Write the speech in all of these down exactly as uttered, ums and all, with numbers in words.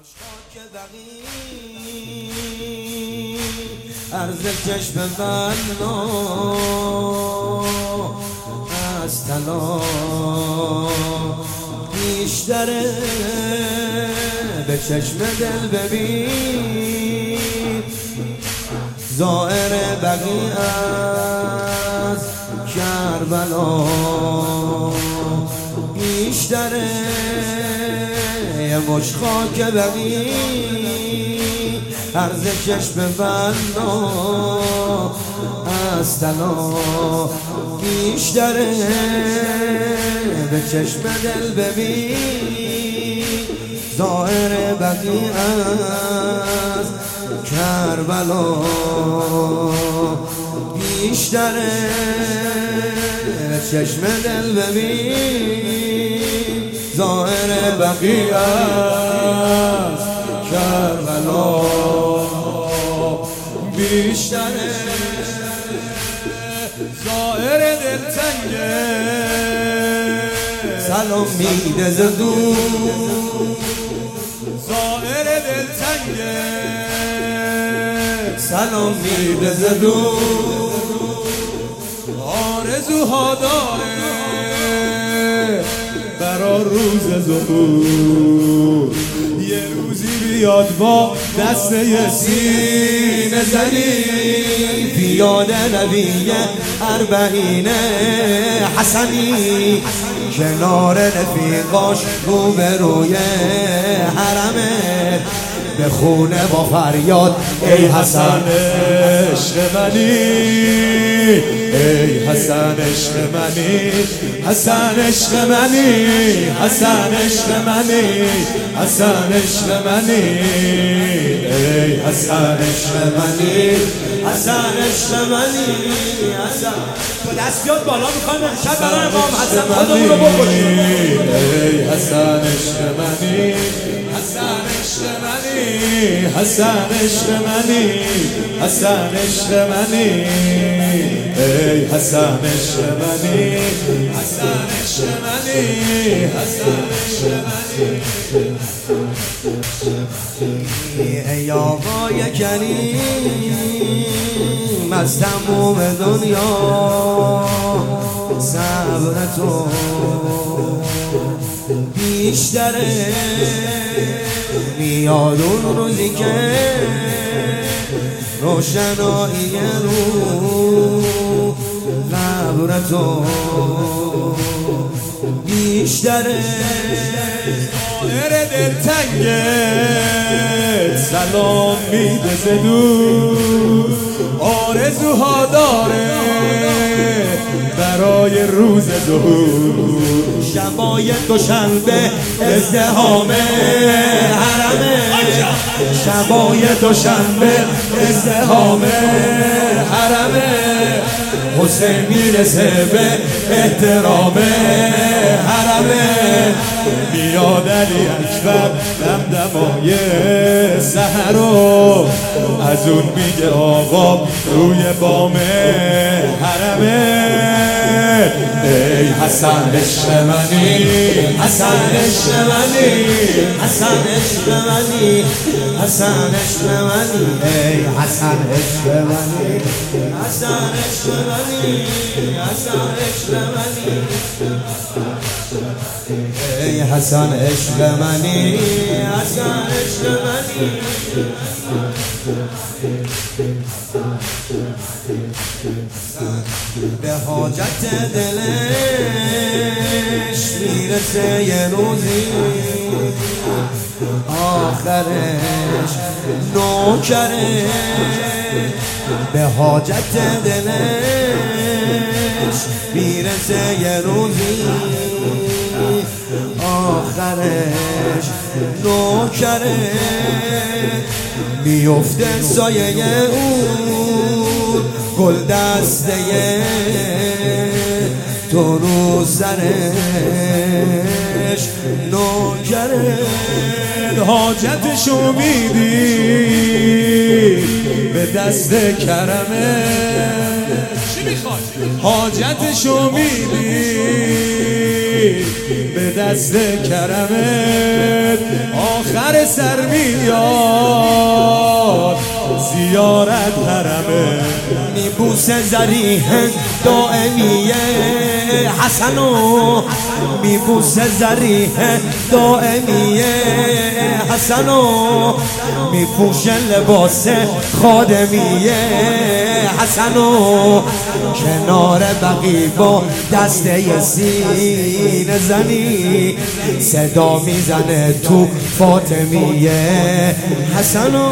خاک بقی عرض چشم بنا از طلا بیشتره به چشم دل ببین زائر بقی از کربلا بیشتره یه مش خاک بقی عرض چشم بنا از طلا بیشتره به چشم دل ببین ظاهر بقی از کربلا بیشتره به چشم دل ببین ظاهر بقی از کربلا بیشتره ظاهر دلتنگه سلام میده ز دور ظاهر دلتنگه سلام میده ز دور آرزوها داره برا روز ظهور یه روزی بیاد با دسته سینه زنی بیاد نبی اربعین حسنی کنار رفیقاش روبروی حرمه به خونه با فریاد ای حسن عشق منی ای حسن عشق منی حسن عشق منی حسن عشق منی حسن عشق منی ای حسن عشق منی حسن عشق منی حسن دست بیاد بالا میخوایم امشب برای امام حسن خودمون رو بکشیم ای حسن عشق منی حسن عشق منی حسن عشق منی حسن عشق منی ای حسن عشق منی حسن عشق منی حسن عشق منی ای آقای کریم از تموم دنیا صبر تو بیشتره میاد اون روزی که روشنایی رو قبر تو بیشتره ظاهر دلتنگت سلام میده ز دور آرزوها داره برای روز ظهور شبای دوشنبه ازدحام حرمه شبای دوشنبه ازدحام حرمه حسین میرسه به احترام حرمه میاد علی اکبر دمدمای سحرو از اون میگه آقا روی بام حرمه ای حسن عشق منی حسن عشق منی حسن عشق منی حسن عشق منی ای حسن عشق منی حسن عشق منی حسن عشق منی ای حسن عشق منی حسن عشق منی به حاجت دلش میرسه یه روزی آخرش نوکره به حاجت دلش میرسه یه روزی آخرش نوکره میفته سایه اون گل دسته تو رو سرش نوکره حاجتشو میدی به دست کرمه چی میخواد؟ حاجتشو میدی به دست کرمت خر سر میاد زیارت حرمه میبوسه زریح دائمیه حسنو میبوسه زریح دائمیه حسنو میپوشه لباس خادمیه حسنو کنار بقی با دسته سینه زنی صدا میزنه تو فاطمیه حسنو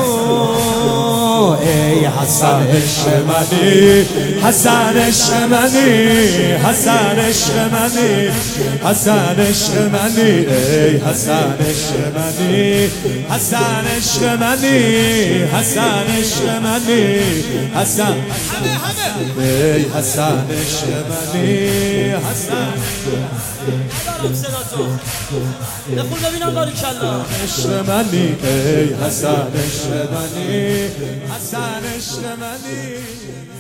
ای حسن عشق منی حسن عشق منی حسن عشق منی حسن عشق منی ای حسن عشق منی حسن عشق منی حسن عشق منی حسن ای حسن عشق منی حسن بخون ببینم باریکالله عشق منی ای حسن عشق منی حسن عشق منی